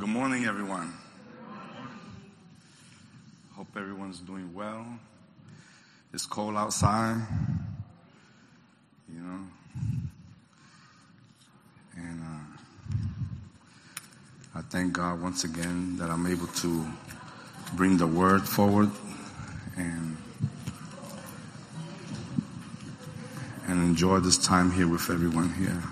Good morning, everyone. Hope everyone's doing well. It's cold outside, and I thank God once again that I'm able to bring the word forward and enjoy this time here with everyone here.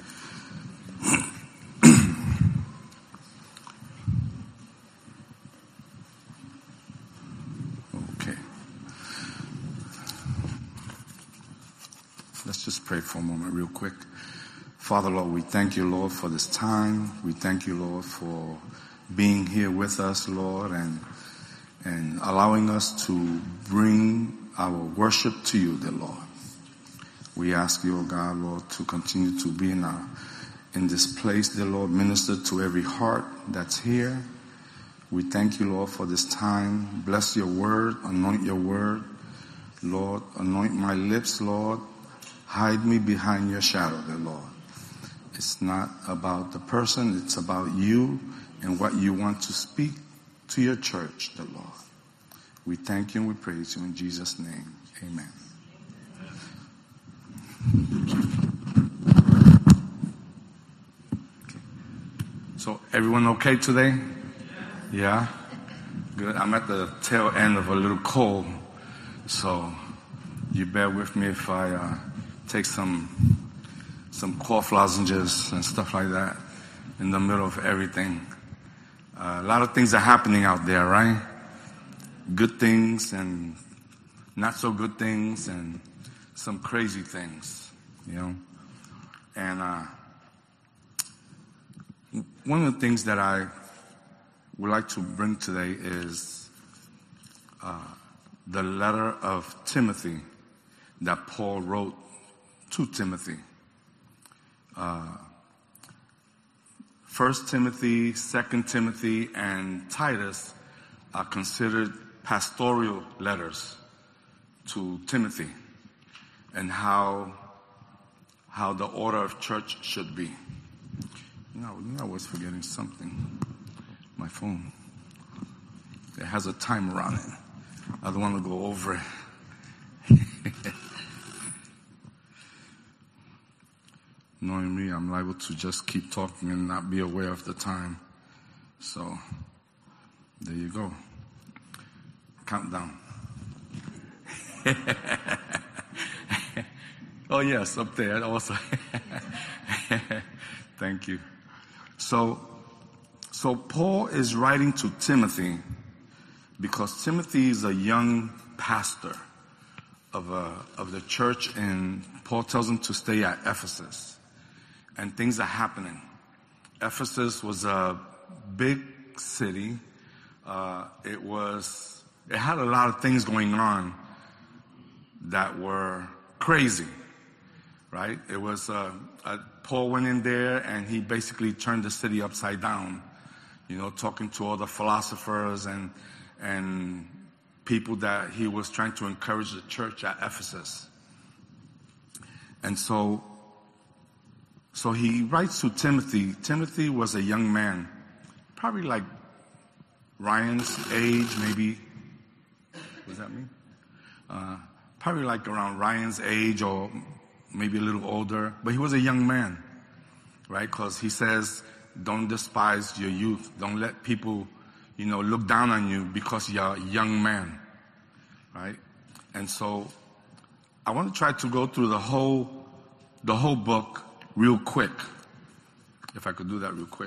Just pray for a moment real quick. Father, Lord, we thank you, Lord, for this time. We thank you, Lord, for being here with us, Lord, and allowing us to bring our worship to you, dear Lord. We ask you, oh God, Lord, to continue to be in this place, dear Lord, minister to every heart that's here. We thank you, Lord, for this time. Bless your word, anoint your word. Lord, anoint my lips, Lord. Hide me behind your shadow, dear Lord. It's not about the person, it's about you and what you want to speak to your church, dear Lord. We thank you and we praise you in Jesus' name. Amen. Okay. So, everyone okay today? Yeah? Good. I'm at the tail end of a little cold, so you bear with me if I take some cough lozenges and stuff like that in the middle of everything. A lot of things are happening out there, right? Good things and not so good things and some crazy things, And one of the things that I would like to bring today is the letter of Timothy that Paul wrote to Timothy. 1 Timothy, 2 Timothy, and Titus are considered pastoral letters to Timothy and how the order of church should be. I was forgetting something. My phone. It has a timer on it. I don't want to go over it. Knowing me, I'm liable to just keep talking and not be aware of the time. So, there you go. Countdown. Oh, yes, up there also. Thank you. So Paul is writing to Timothy because Timothy is a young pastor of the church, and Paul tells him to stay at Ephesus. And things are happening. Ephesus was a big city. It had a lot of things going on that were crazy, right? It was Paul went in there and he basically turned the city upside down, talking to all the philosophers and people that he was trying to encourage the church at Ephesus. And so he writes to Timothy. Timothy was a young man, probably like Ryan's age, maybe. What does that mean? Probably like around Ryan's age or maybe a little older. But he was a young man, right? Because he says, don't despise your youth. Don't let people, look down on you because you're a young man, right? And so I want to try to go through the whole book real quick, if I could do that real quick.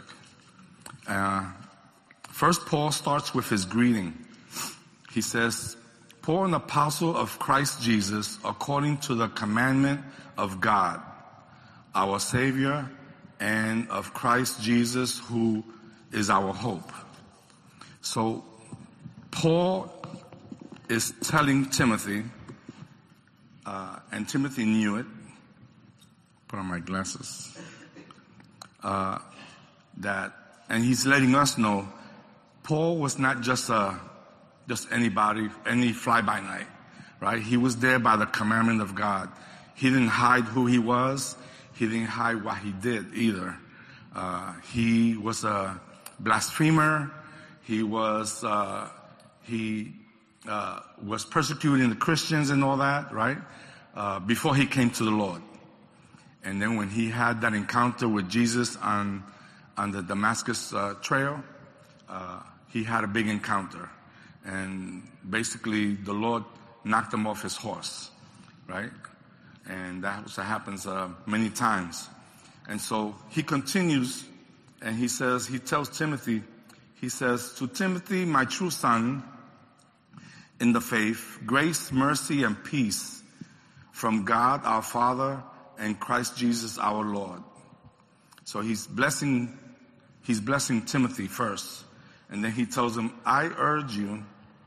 First, Paul starts with his greeting. He says, Paul, an apostle of Christ Jesus, according to the commandment of God, our Savior, and of Christ Jesus, who is our hope. So, Paul is telling Timothy, and Timothy knew it. Put on my glasses. And he's letting us know Paul was not just anybody, any fly-by-night, right? He was there by the commandment of God. He didn't hide who he was. He didn't hide what he did either. He was a blasphemer. He was persecuting the Christians and all that, right? Before he came to the Lord. And then when he had that encounter with Jesus on the Damascus trail, he had a big encounter. And basically the Lord knocked him off his horse, right? And that also happens many times. And so he continues and he tells Timothy, he says, to Timothy, my true son in the faith, grace, mercy, and peace from God our Father and Christ Jesus our Lord. So he's blessing Timothy first. And then he tells him, I urge you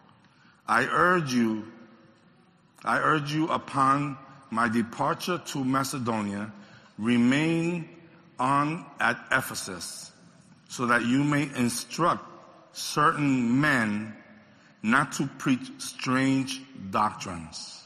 upon my departure to Macedonia, remain on at Ephesus, so that you may instruct certain men not to preach strange doctrines.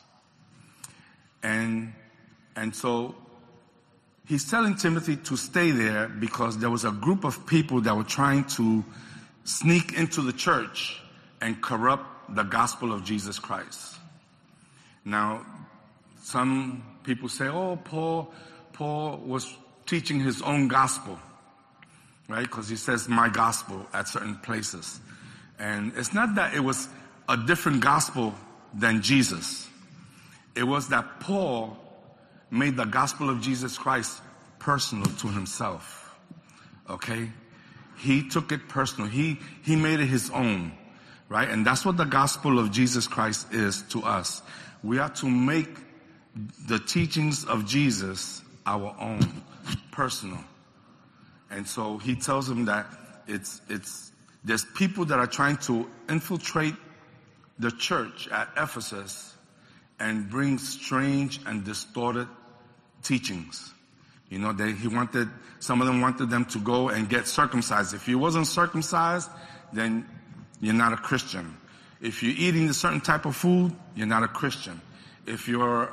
And so he's telling Timothy to stay there because there was a group of people that were trying to sneak into the church and corrupt the gospel of Jesus Christ. Now, some people say, oh, Paul was teaching his own gospel, right? Because he says my gospel at certain places. And it's not that it was a different gospel than Jesus. It was that Paul made the gospel of Jesus Christ personal to himself. Okay? He took it personal. He made it his own, right? And that's what the gospel of Jesus Christ is to us. We are to make the teachings of Jesus our own, personal. And so he tells him that there's people that are trying to infiltrate the church at Ephesus and bring strange and distorted teachings. You know, some of them wanted them to go and get circumcised. If you wasn't circumcised, then you're not a Christian. If you're eating a certain type of food, you're not a Christian. If you're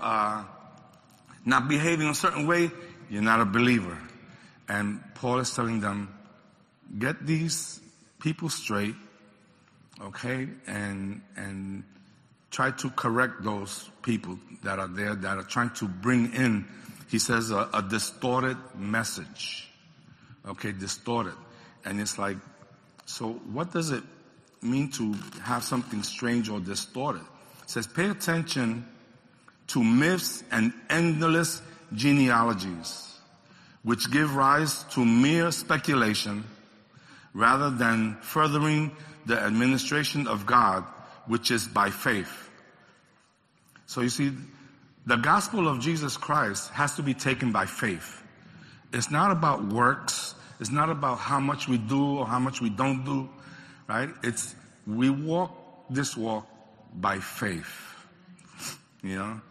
not behaving a certain way, you're not a believer. And Paul is telling them, get these people straight, okay, and try to correct those people that are there that are trying to bring in, he says, a distorted message. Okay, distorted. And it's like, so what does it mean to have something strange or distorted? It says, pay attention to myths and endless genealogies, which give rise to mere speculation rather than furthering the administration of God, which is by faith. So you see, the gospel of Jesus Christ has to be taken by faith. It's not about works. It's not about how much we do or how much we don't do, right? We walk this walk by faith, you know?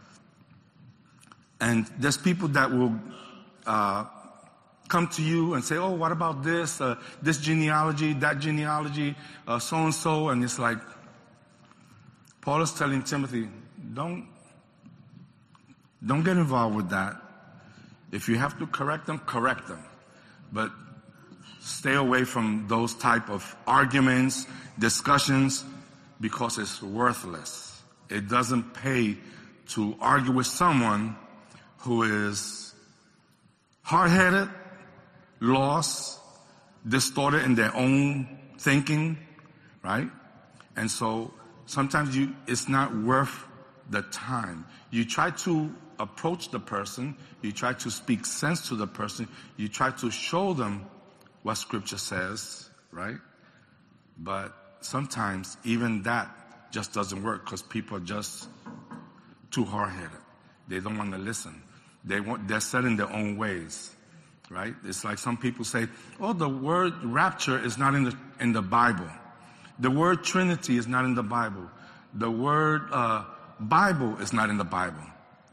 And there's people that will come to you and say, oh, what about this, this genealogy, that genealogy, so-and-so, and it's like, Paul is telling Timothy, don't get involved with that. If you have to correct them, correct them. But stay away from those type of arguments, discussions, because it's worthless. It doesn't pay to argue with someone who is hard-headed, lost, distorted in their own thinking, right? And so sometimes it's not worth the time. You try to approach the person, you try to speak sense to the person, you try to show them what Scripture says, right? But sometimes even that just doesn't work because people are just too hard-headed. They don't want to listen. They're set in their own ways, right? It's like some people say, oh, the word rapture is not in the Bible. The word Trinity is not in the Bible. The word Bible is not in the Bible,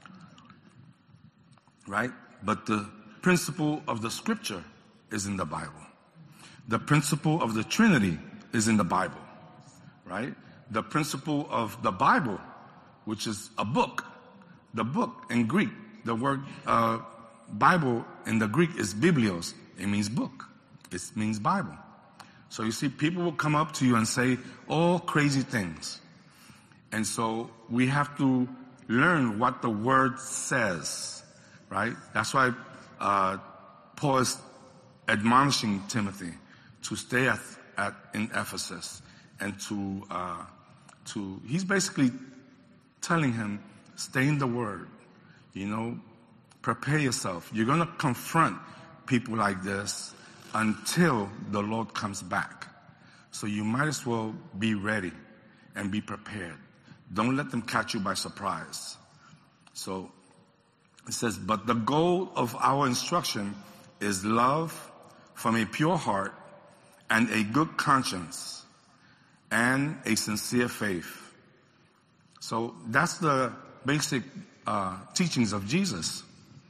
right? But the principle of the Scripture is in the Bible. The principle of the Trinity is in the Bible, right? The principle of the Bible, which is a book. The book in Greek, the word Bible in the Greek is biblios. It means book. It means Bible, So you see, people will come up to you and say all crazy things. And so we have to learn what the word says, right? That's why Paul is admonishing Timothy to stay in Ephesus, and he's basically telling him, stay in the word, prepare yourself. You're going to confront people like this until the Lord comes back. So you might as well be ready and be prepared. Don't let them catch you by surprise. So it says, but the goal of our instruction is love from a pure heart and a good conscience and a sincere faith. So that's the basic teachings of Jesus,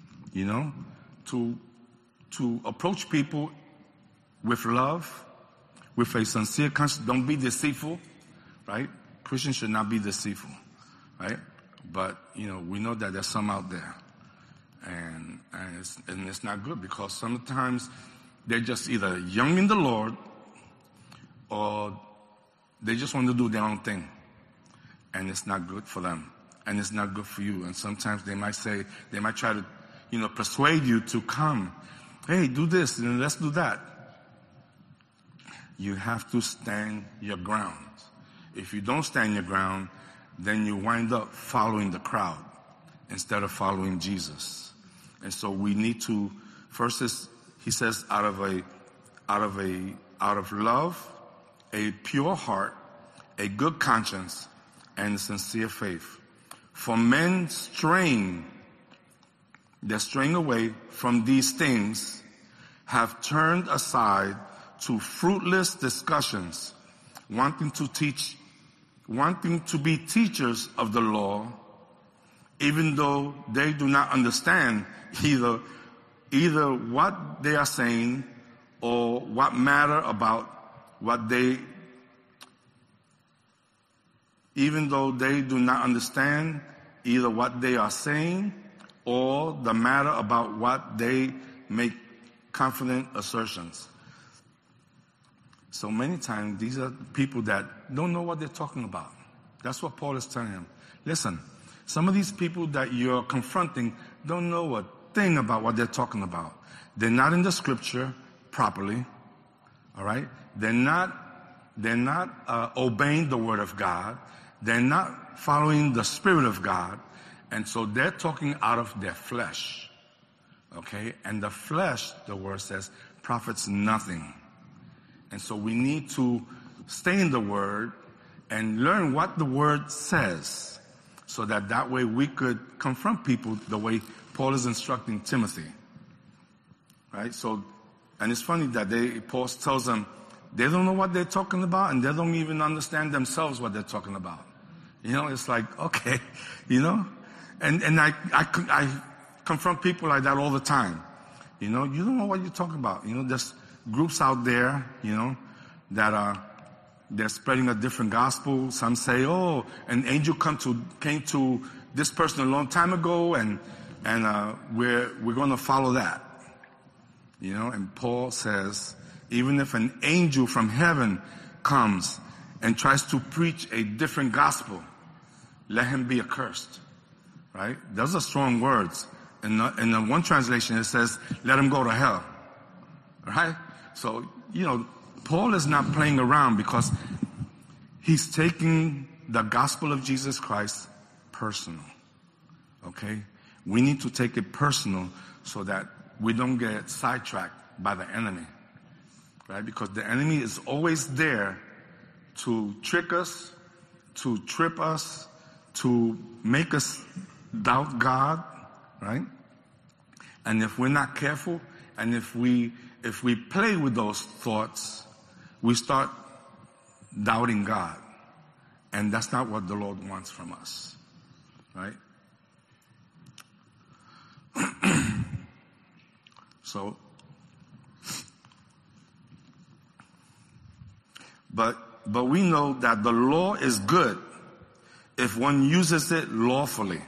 to approach people with love, with a sincere conscience. Don't be deceitful, right? Christians should not be deceitful, right? But, we know that there's some out there. And it's not good, because sometimes they're just either young in the Lord or they just want to do their own thing. And it's not good for them. And it's not good for you. And sometimes they might try to, persuade you to come. Hey, do this and let's do that. You have to stand your ground. If you don't stand your ground, then you wind up following the crowd instead of following Jesus. And so we need to, he says, out of love, a pure heart, a good conscience, and sincere faith. For men they're straying away from these things, have turned aside to fruitless discussions, wanting to be teachers of the law, even though they do not understand either what they are saying or what matter about what they, even though they do not understand either what they are saying or the matter about what they make confident assertions. So many times, these are people that don't know what they're talking about. That's what Paul is telling him. Listen, some of these people that you're confronting don't know a thing about what they're talking about. They're not in the scripture properly. All right? They're not obeying the word of God. They're not following the Spirit of God. And so they're talking out of their flesh. Okay? And the flesh, the word says, profits nothing. And so we need to stay in the word and learn what the word says, so that way we could confront people the way Paul is instructing Timothy. Right? So, and it's funny that Paul tells them they don't know what they're talking about, and they don't even understand themselves what they're talking about. It's like, okay, and I confront people like that all the time. You don't know what you're talking about. There's groups out there, that they're spreading a different gospel. Some say, oh, an angel came to this person a long time ago, and we're going to follow that. And Paul says, even if an angel from heaven comes and tries to preach a different gospel, let him be accursed. Right? Those are strong words. In the one translation, it says, let him go to hell. Right? So, Paul is not playing around, because he's taking the gospel of Jesus Christ personal. Okay? We need to take it personal so that we don't get sidetracked by the enemy. Right? Because the enemy is always there to trick us, to trip us, to make us doubt God. Right? And if we're not careful, and if we play with those thoughts, we start doubting God. And that's not what the Lord wants from us. Right? So, but we know that the law is good if one uses it lawfully,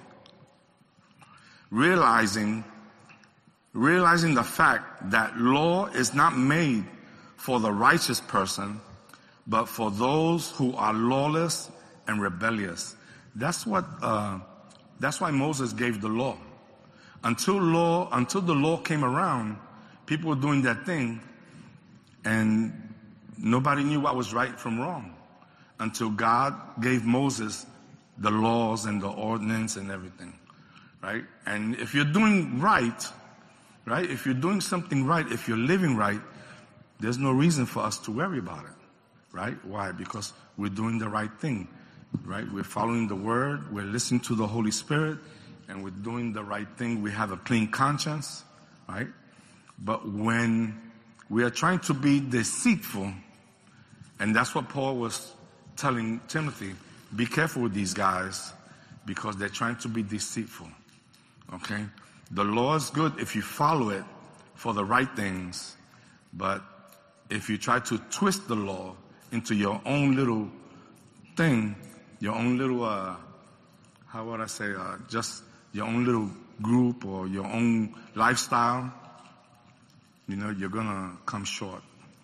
realizing the fact that law is not made for the righteous person, but for those who are lawless and rebellious. That's why Moses gave the law. Until the law came around, people were doing that thing, and nobody knew what was right from wrong until God gave Moses the laws and the ordinance and everything, right? And if you're doing right, if you're doing something right, if you're living right, there's no reason for us to worry about it, right? Why? Because we're doing the right thing, right? We're following the word, we're listening to the Holy Spirit, and we're doing the right thing. We have a clean conscience, right? But when we are trying to be deceitful, and that's what Paul was telling Timothy, be careful with these guys because they're trying to be deceitful, okay? The law is good if you follow it for the right things, but if you try to twist the law into your own little thing, your own little, how would I say, just your own little group or your own lifestyle, you're gonna come short.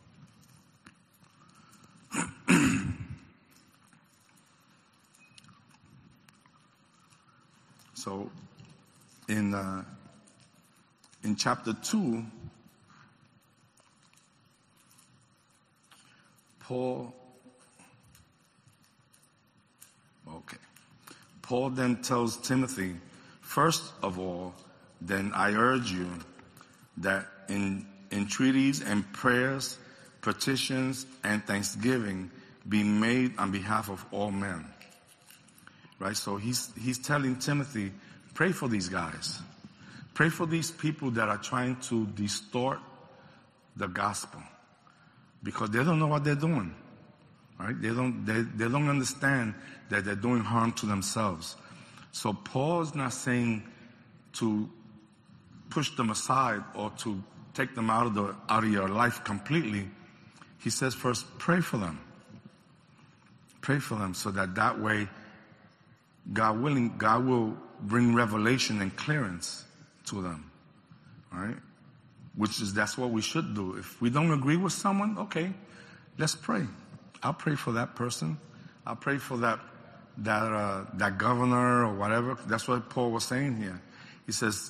So, in chapter 2, Paul then tells Timothy, first of all, then I urge you that in entreaties and prayers, petitions and thanksgiving be made on behalf of all men. Right? So he's telling Timothy, pray for these guys. Pray for these people that are trying to distort the gospel because they don't know what they're doing. Right? They don't understand that they're doing harm to themselves. So Paul is not saying to push them aside or to take them out of your life completely. He says first, pray for them. Pray for them so that way, God willing, God will bring revelation and clearance to them. All right? That's what we should do. If we don't agree with someone, okay, let's pray. I'll pray for that person. I'll pray for that governor or whatever. That's what Paul was saying here. It says,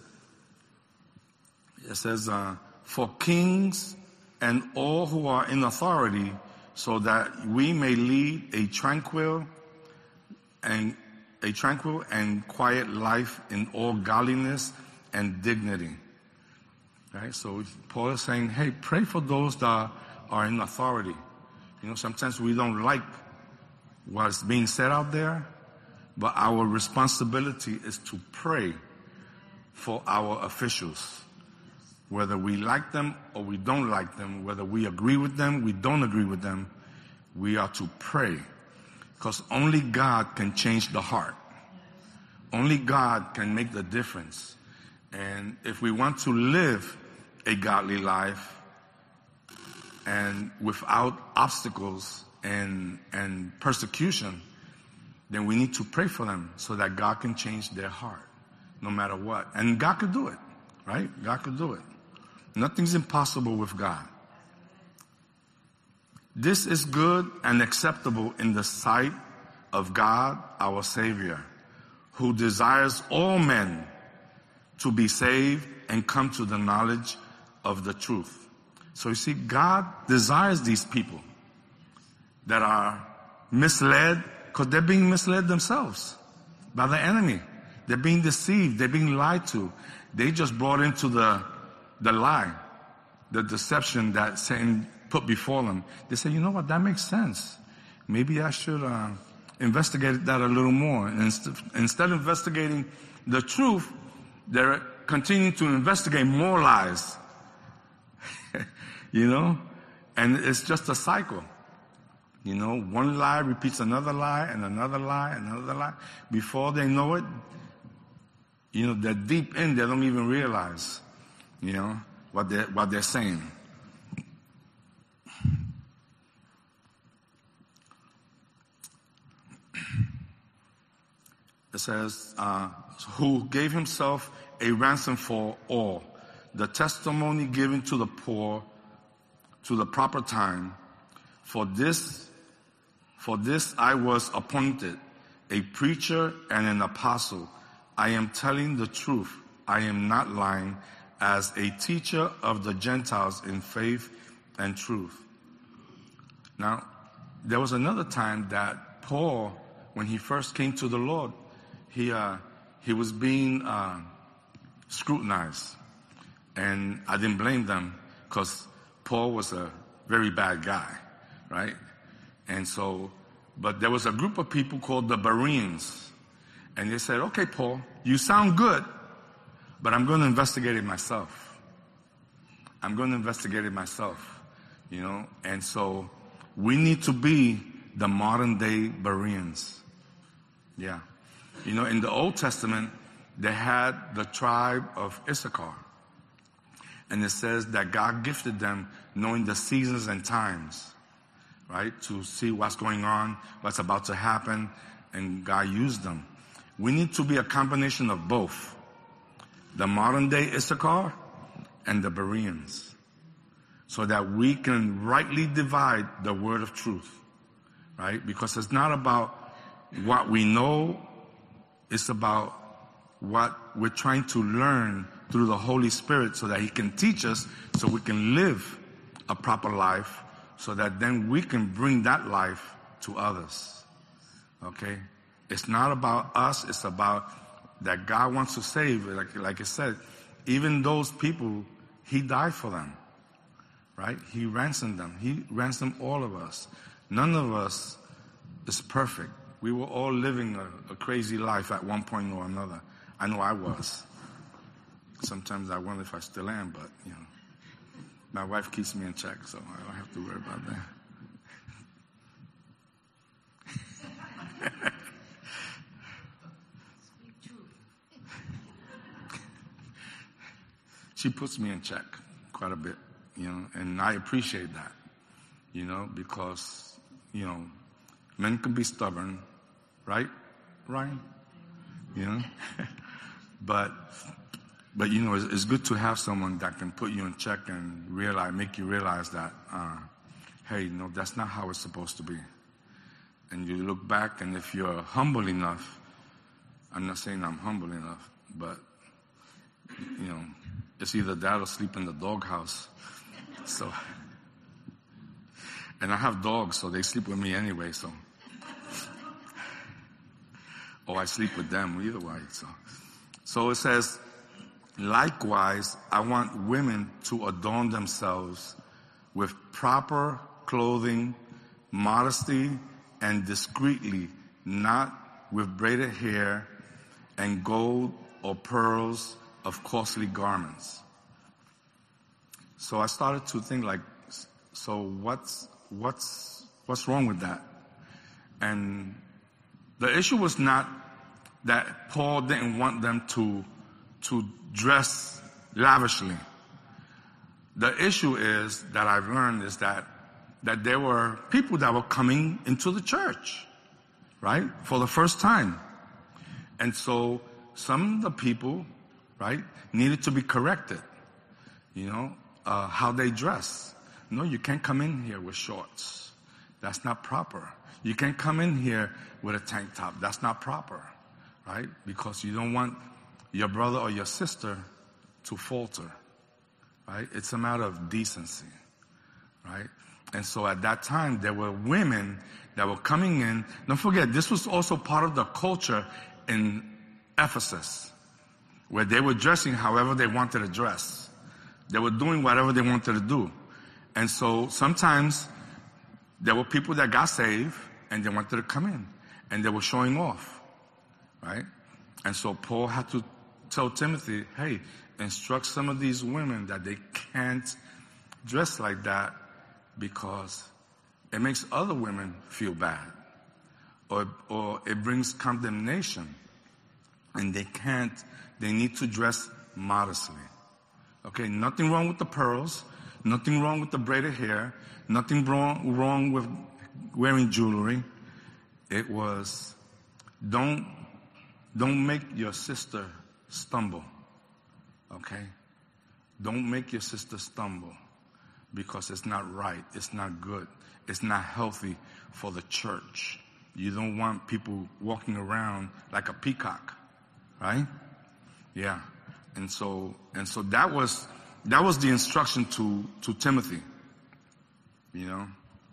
for kings and all who are in authority, so that we may lead a tranquil and quiet life in all godliness and dignity. Right? So Paul is saying, hey, pray for those that are in authority. Sometimes we don't like what's being said out there, but our responsibility is to pray for our officials. Whether we like them or we don't like them, whether we agree with them, we don't agree with them, we are to pray. Because only God can change the heart. Only God can make the difference. And if we want to live a godly life and without obstacles and persecution, then we need to pray for them so that God can change their heart no matter what. And God could do it, right? God could do it. Nothing's impossible with God. This is good and acceptable in the sight of God, our Savior, who desires all men to be saved and come to the knowledge of the truth. So you see, God desires these people that are misled because they're being misled themselves by the enemy. They're being deceived. They're being lied to. They just brought into the lie, the deception that Satan put before them. They say, you know what, that makes sense. Maybe I should investigate that a little more. And instead of investigating the truth, they're continuing to investigate more lies. And it's just a cycle. One lie repeats another lie and another lie and another lie. Before they know it, they're deep in, they don't even realize, what they're saying. It says, who gave himself a ransom for all, the testimony given to the poor, to the proper time. For this I was appointed, a preacher and an apostle. I am telling the truth. I am not lying, as a teacher of the Gentiles in faith and truth. Now, there was another time that Paul, when he first came to the Lord, he was being scrutinized. And I didn't blame them, because Paul was a very bad guy, right? And so, but there was a group of people called the Bereans. And they said, okay, Paul, you sound good, but I'm going to investigate it myself. I'm going to investigate it myself, you know? And so we need to be the modern day Bereans. Yeah. You know, in the Old Testament, they had the tribe of Issachar. And it says that God gifted them knowing the seasons and times, right? To see what's going on, what's about to happen, and God used them. We need to be a combination of both. The modern day Issachar and the Bereans. So that we can rightly divide the word of truth, right? Because it's not about what we know, it's about what we're trying to learn through the Holy Spirit so that He can teach us so we can live a proper life so that then we can bring that life to others. Okay? It's not about us, it's about that God wants to save. Like it said, even those people, He died for them. Right? He ransomed them. He ransomed all of us. None of us is perfect. We were all living a crazy life at one point or another. I know I was. Sometimes I wonder if I still am, but, you know, my wife keeps me in check, so I don't have to worry about that. She puts me in check quite a bit, you know, and I appreciate that, you know, because, you know, men can be stubborn, right, Ryan? You know? But you know, it's good to have someone that can put you in check and make you realize that, hey, no, that's not how it's supposed to be. And you look back, and if you're humble enough, I'm not saying I'm humble enough, but, you know, it's either that or sleep in the doghouse. So, and I have dogs, so they sleep with me anyway, so. Or I sleep with them, either way, So it says, likewise, I want women to adorn themselves with proper clothing, modesty, and discreetly, not with braided hair and gold or pearls of costly garments. So I started to think like, so what's wrong with that? And the issue was not that Paul didn't want them to dress lavishly. The issue is that I've learned is that there were people that were coming into the church, right, for the first time. And so some of the people, right, needed to be corrected, you know, how they dress. No, you can't come in here with shorts. That's not proper. You can't come in here with a tank top. That's not proper, right? Because you don't want your brother or your sister to falter, right? It's a matter of decency, right? And so at that time, there were women that were coming in. Don't forget, this was also part of the culture in Ephesus, where they were dressing however they wanted to dress. They were doing whatever they wanted to do. And so sometimes there were people that got saved and they wanted to come in and they were showing off, right? And so Paul had to tell Timothy, hey, instruct some of these women that they can't dress like that because it makes other women feel bad or it brings condemnation, and they need to dress modestly. Okay, nothing wrong with the pearls, nothing wrong with the braided hair, nothing wrong with wearing jewelry. It was, don't make your sister stumble. Okay? Don't make your sister stumble. because it's not right. It's not good. It's not healthy for the church. You don't want people walking around like a peacock, right? Yeah. And so that was the instruction to Timothy, you know.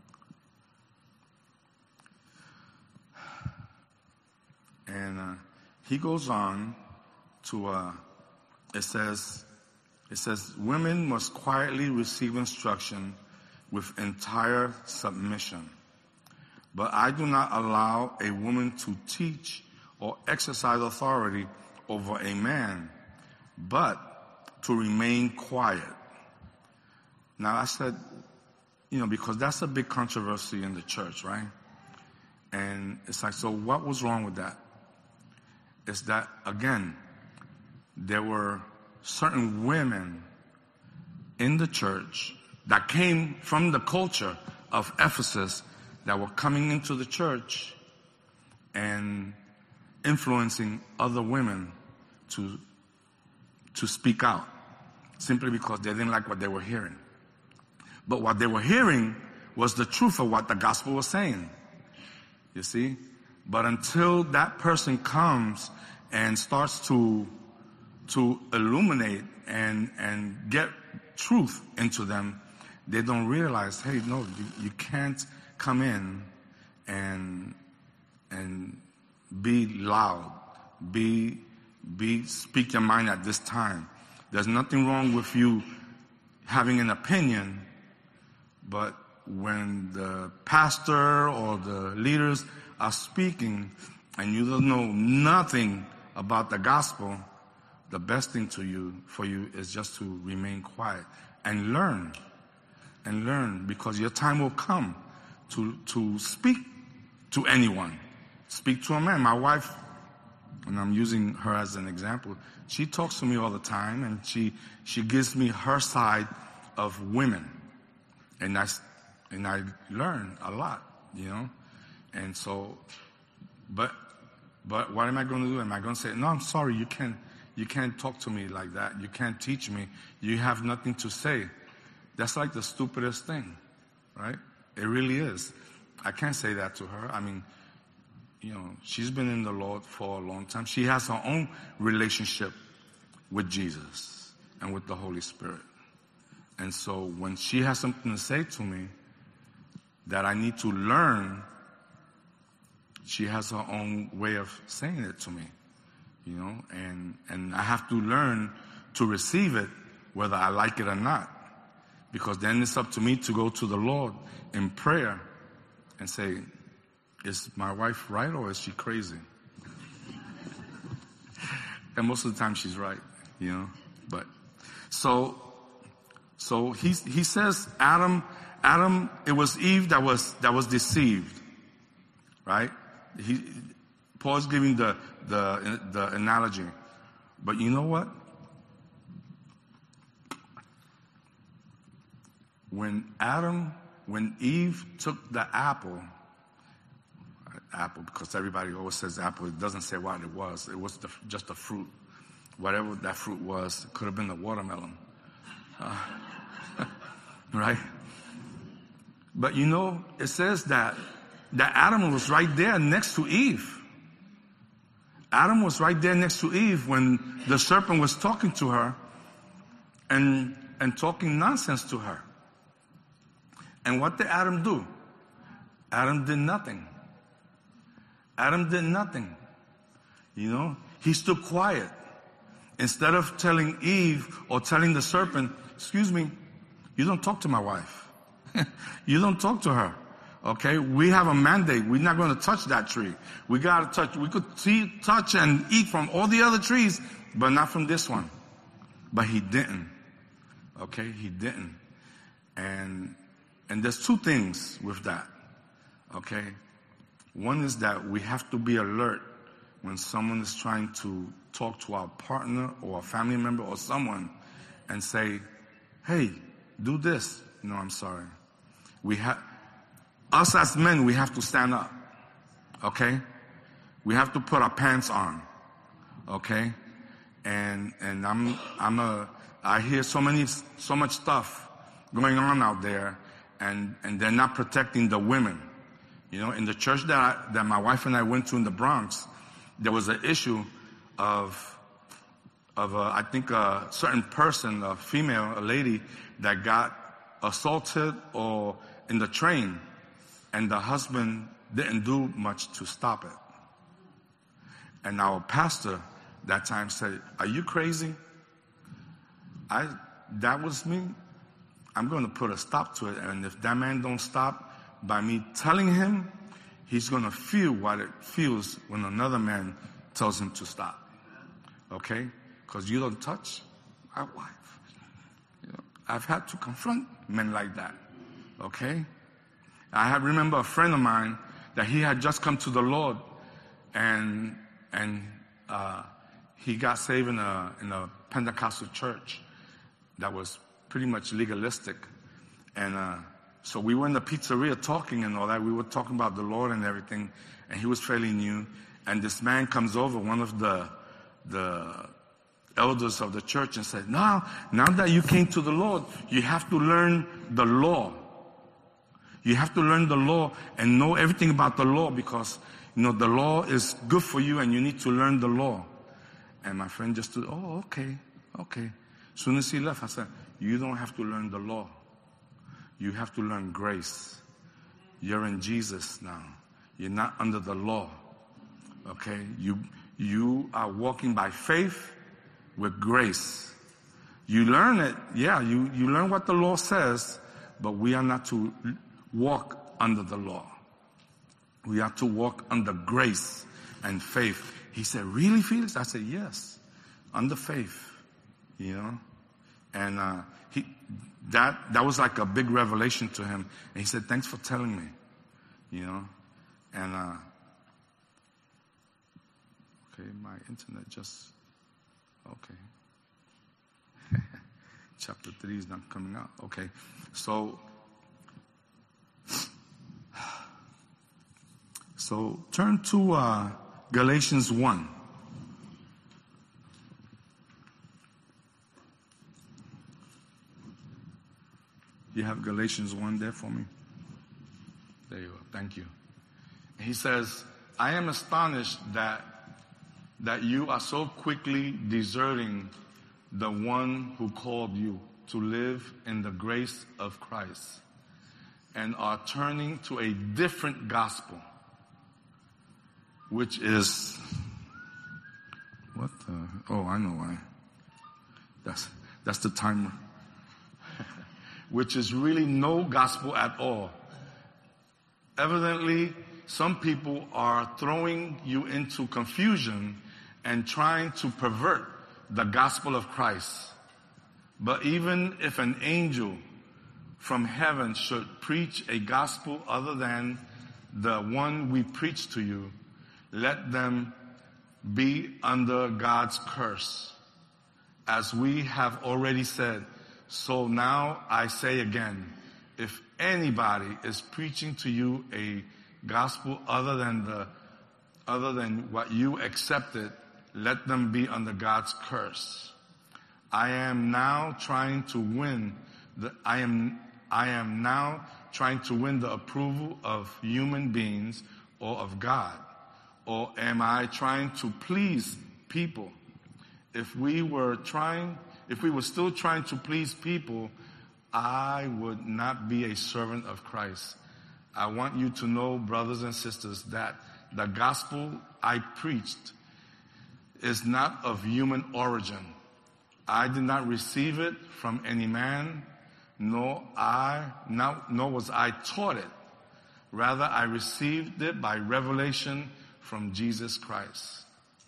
And he goes on to it says women must quietly receive instruction with entire submission. But I do not allow a woman to teach or exercise authority over a man, but to remain quiet. Now I said, because that's a big controversy in the church, right? And it's like, so what was wrong with that? It's that, again, there were certain women in the church that came from the culture of Ephesus that were coming into the church and influencing other women to speak out, simply because they didn't like what they were hearing. But what they were hearing was the truth of what the gospel was saying. You see? But until that person comes and starts to illuminate and get truth into them, they don't realize, hey, no, you can't come in and be loud, speak your mind at this time. There's nothing wrong with you having an opinion, but when the pastor or the leaders are speaking and you don't know nothing about the gospel, the best thing for you is just to remain quiet and learn, because your time will come to speak to anyone. Speak to a man. My wife, and I'm using her as an example, she talks to me all the time, and she gives me her side of women, and I learn a lot, and so, but what am I going to do? Am I going to say, no, I'm sorry, you can't talk to me like that. You can't teach me. You have nothing to say. That's like the stupidest thing, right? It really is. I can't say that to her. I mean, she's been in the Lord for a long time. She has her own relationship with Jesus and with the Holy Spirit. And so when she has something to say to me that I need to learn, she has her own way of saying it to me, and I have to learn to receive it whether I like it or not. Because then it's up to me to go to the Lord in prayer and say, is my wife right or is she crazy? And most of the time she's right, But so he says Adam, it was Eve that was deceived, right? Paul's giving the analogy. But you know what? When Eve took the apple, because everybody always says apple, it doesn't say what it was. It was just a fruit. Whatever that fruit was, it could have been a watermelon. Right? But it says that Adam was right there next to Eve. Adam was right there next to Eve when the serpent was talking to her and talking nonsense to her. And what did Adam do? Adam did nothing. Adam did nothing. He stood quiet. Instead of telling Eve or telling the serpent, excuse me, you don't talk to my wife. You don't talk to her. Okay? We have a mandate. We're not going to touch that tree. We got to touch. We could touch and eat from all the other trees, but not from this one. But he didn't. Okay? He didn't. And there's two things with that. Okay? One is that we have to be alert when someone is trying to talk to our partner or a family member or someone and say, hey, do this. No, I'm sorry. Us as men, we have to stand up. Okay? We have to put our pants on. Okay? And I hear so much stuff going on out there, and they're not protecting the women. You know, in the church that my wife and I went to in the Bronx, there was an issue of I think a certain person, a female, a lady that got assaulted or in the train, and the husband didn't do much to stop it. And our pastor that time said, "Are you crazy? That was me. I'm going to put a stop to it. And if that man don't stop by me telling him, he's going to feel what it feels when another man tells him to stop." Okay? Because you don't touch my wife. You know, I've had to confront men like that. Okay? I remember a friend of mine that he had just come to the Lord, and he got saved in a Pentecostal church that was pretty much legalistic. And so we were in the pizzeria talking and all that. We were talking about the Lord and everything, and he was fairly new. And this man comes over, one of the elders of the church, and said, now that you came to the Lord, you have to learn the law. You have to learn the law and know everything about the law, because, you know, the law is good for you and you need to learn the law. And my friend just stood, "Oh, okay. As soon as he left, I said, "You don't have to learn the law. You have to learn grace. You're in Jesus now. You're not under the law. Okay? You are walking by faith with grace. You learn it, yeah, you learn what the law says, but we are not to walk under the law. We are to walk under grace and faith." He said, "Really, Felix?" I said, "Yes, under faith." You know? And that was like a big revelation to him. And he said, "Thanks for telling me." You know? And okay, my internet just okay. Chapter 3 is not coming out. Okay. So turn to Galatians 1. You have Galatians 1 there for me? There you go. Thank you. He says, "I am astonished that you are so quickly deserting the one who called you to live in the grace of Christ, and are turning to a different gospel, which is," I know why. That's the timer. "Which is really no gospel at all. Evidently, some people are throwing you into confusion and trying to pervert the gospel of Christ. But even if an angel from heaven should preach a gospel other than the one we preach to you, let them be under God's curse. As we have already said, so now I say again, if anybody is preaching to you a gospel other than what you accepted, let them be under God's curse. I am now trying to win the approval of human beings or of God, or am I trying to please people? If we were still trying to please people, I would not be a servant of Christ. I want you to know, brothers and sisters, that the gospel I preached is not of human origin. I did not receive it from any man, nor was I taught it. Rather, I received it by revelation from Jesus Christ.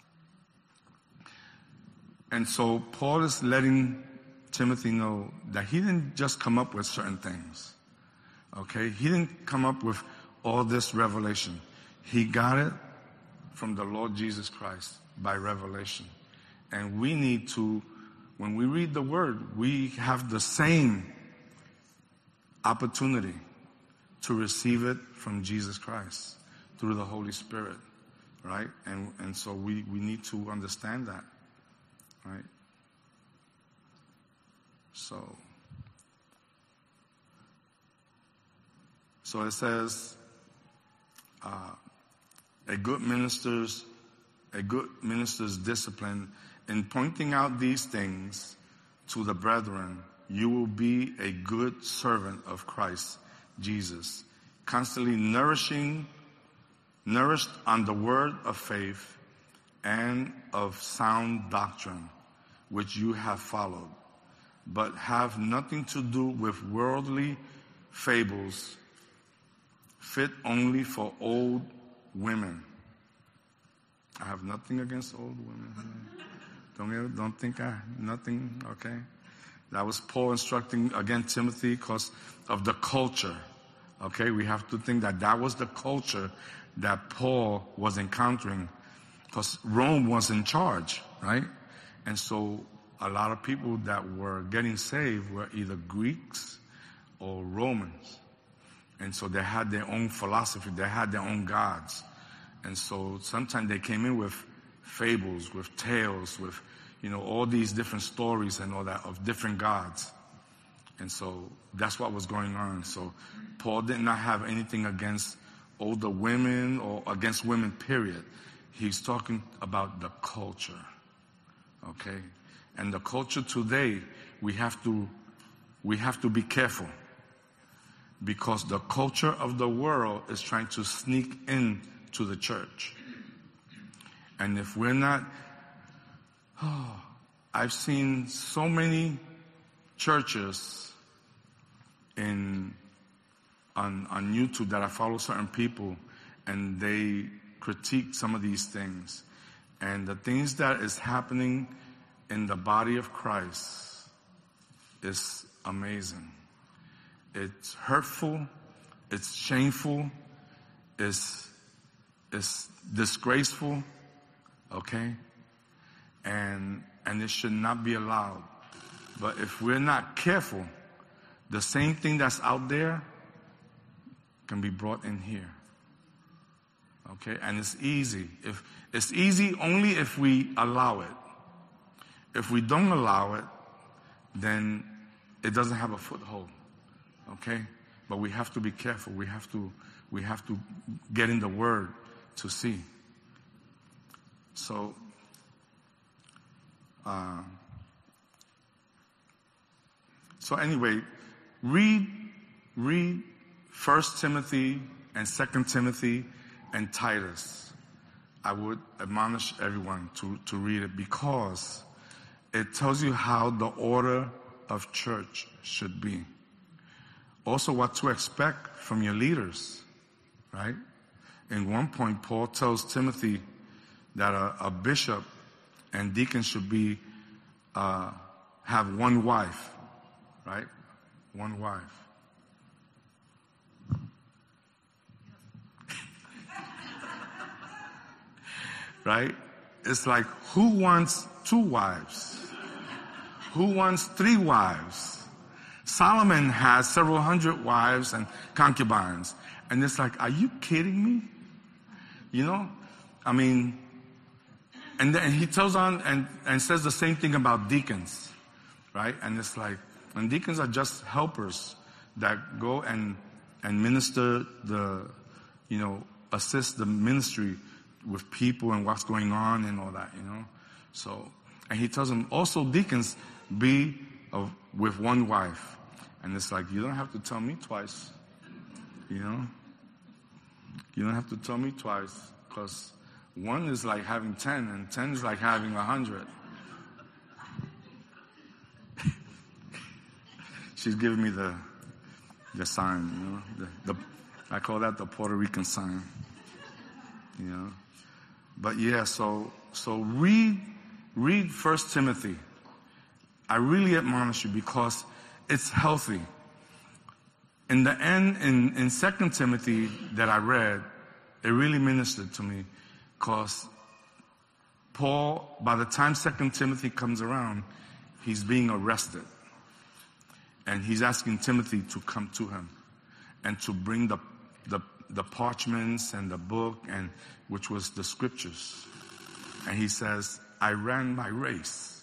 And so Paul is letting Timothy know that he didn't just come up with certain things. Okay? He didn't come up with all this revelation. He got it from the Lord Jesus Christ by revelation. And we need to, when we read the word, we have the same opportunity to receive it from Jesus Christ through the Holy Spirit, right? And so we need to understand that, right? So So it says, a good minister's discipline in pointing out these things to the brethren. You will be a good servant of Christ Jesus, constantly nourished on the word of faith and of sound doctrine, which you have followed, but have nothing to do with worldly fables, fit only for old women. I have nothing against old women. Don't think nothing, okay? That was Paul instructing, again, Timothy, because of the culture, okay? We have to think that was the culture that Paul was encountering, because Rome was in charge, right? And so a lot of people that were getting saved were either Greeks or Romans. And so they had their own philosophy. They had their own gods. And so sometimes they came in with fables, with tales, with, all these different stories and all that of different gods. And so that's what was going on. So Paul did not have anything against older women or against women, period. He's talking about the culture. Okay? And the culture today, we have to be careful, because the culture of the world is trying to sneak in to the church. And if we're not, I've seen so many churches on YouTube that I follow certain people, and they critique some of these things. And the things that is happening in the body of Christ is amazing. It's hurtful, it's shameful, it's disgraceful, okay? And it should not be allowed. But if we're not careful, the same thing that's out there can be brought in here. Okay? And it's easy. It's easy only if we allow it. If we don't allow it, then it doesn't have a foothold. Okay? But we have to be careful. We have to get in the Word to see. So, anyway, read 1 Timothy and 2 Timothy and Titus. I would admonish everyone to read it, because it tells you how the order of church should be. Also what to expect from your leaders, right? In one point, Paul tells Timothy that a bishop and deacon should be have one wife, right? One wife. Right? It's like, who wants 2 wives? Who wants 3 wives? Solomon has several hundred wives and concubines. And it's like, are you kidding me? I mean, and then he tells on and says the same thing about deacons, right? And it's like, and deacons are just helpers that go and minister assist the ministry with people and what's going on and all that, So, and he tells them also deacons be with one wife. And it's like, you don't have to tell me twice, You don't have to tell me twice, because 1 is like having 10 and 10 is like having 100. She's giving me the sign, I call that the Puerto Rican sign, But yeah, so read 1 Timothy. I really admonish you, because it's healthy. In the end, in 2 Timothy that I read, it really ministered to me, because Paul, by the time 2 Timothy comes around, he's being arrested. And he's asking Timothy to come to him and to bring the parchments and the book, and which was the scriptures. And he says, I ran my race.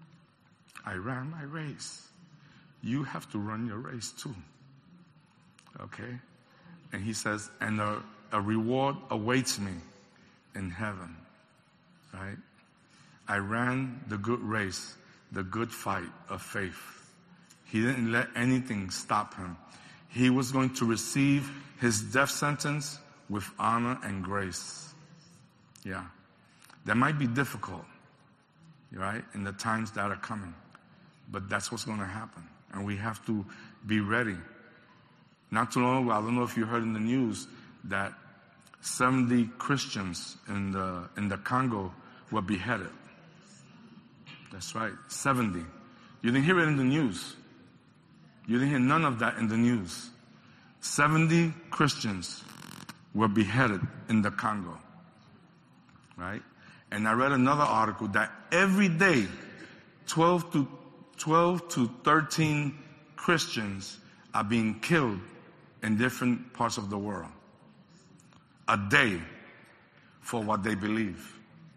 I ran my race. You have to run your race too. Okay? And he says, and a reward awaits me in heaven. Right? I ran the good race, the good fight of faith. He didn't let anything stop him. He was going to receive his death sentence with honor and grace. Yeah. That might be difficult, right, in the times that are coming. But that's what's going to happen. And we have to be ready. Not too long ago, I don't know if you heard in the news that 70 Christians in the Congo were beheaded. That's right, 70. You didn't hear it in the news. You didn't hear none of that in the news. 70 Christians were beheaded in the Congo. Right? And I read another article that every day, 12 to 13 Christians are being killed in different parts of the world. A day for what they believe.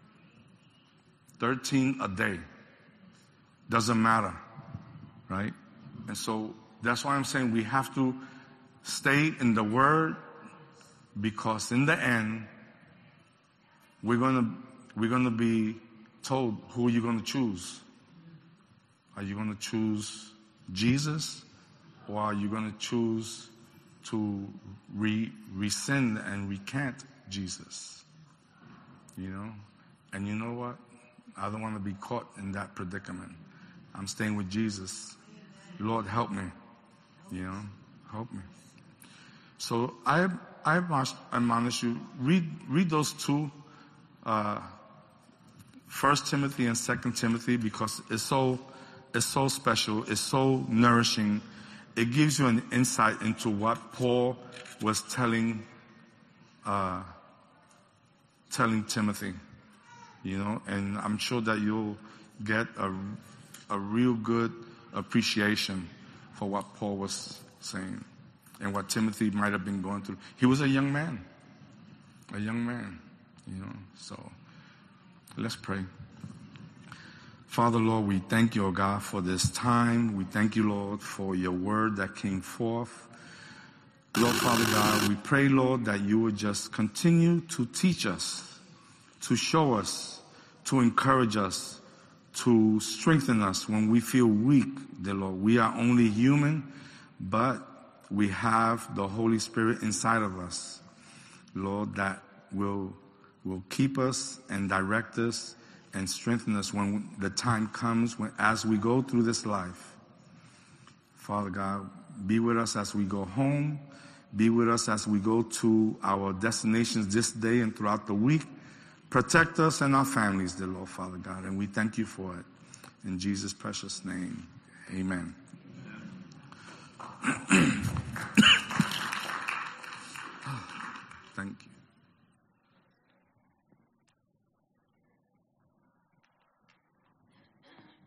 13 a day. Doesn't matter. Right? And so that's why I'm saying we have to stay in the Word, because in the end, we're gonna be told who you're gonna choose. Are you gonna choose Jesus, or are you gonna choose to rescind and recant Jesus? You know? And you know what? I don't want to be caught in that predicament. I'm staying with Jesus. Lord, help me. You know? Help me. So I admonish you, read those two, 1 Timothy and 2 Timothy, because it's so special, it's so nourishing. It gives you an insight into what Paul was telling Timothy, you know, and I'm sure that you'll get a real good appreciation for what Paul was saying and what Timothy might have been going through. He was a young man, you know, so let's pray. Father, Lord, we thank you, oh God, for this time. We thank you, Lord, for your word that came forth. Lord, Father God, we pray, Lord, that you would just continue to teach us, to show us, to encourage us, to strengthen us when we feel weak, dear Lord. We are only human, but we have the Holy Spirit inside of us, Lord, that will keep us and direct us and strengthen us when the time comes, as we go through this life. Father God, be with us as we go home. Be with us as we go to our destinations this day and throughout the week. Protect us and our families, dear Lord, Father God, and we thank you for it. In Jesus' precious name, amen.